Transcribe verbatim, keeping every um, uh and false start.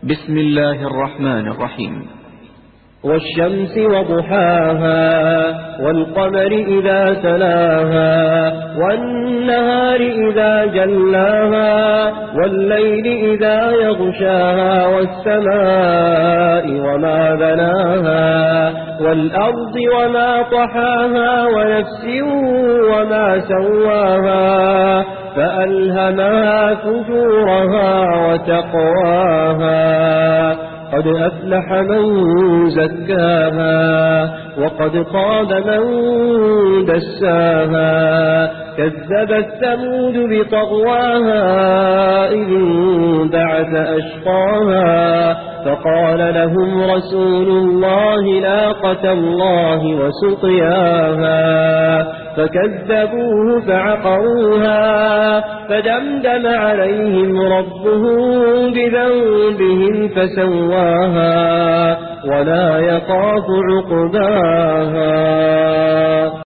بسم الله الرحمن الرحيم. والشمس وضحاها والقمر إذا تلاها والنهار إذا جلاها والليل إذا يغشاها والسماء وما بناها والأرض وما طحاها ونفس وما سواها فألهمها فجورها وتقواها قد أفلح من زكاها وقد خاب من دساها كذبت ثمود بطغواها إذ انبعث أشقاها فقال لهم رسول الله ناقة الله وسقياها فكذبوه فعقروها فدمدم عليهم ربهم بذنبهم فسواها ولا يخاف عقباها.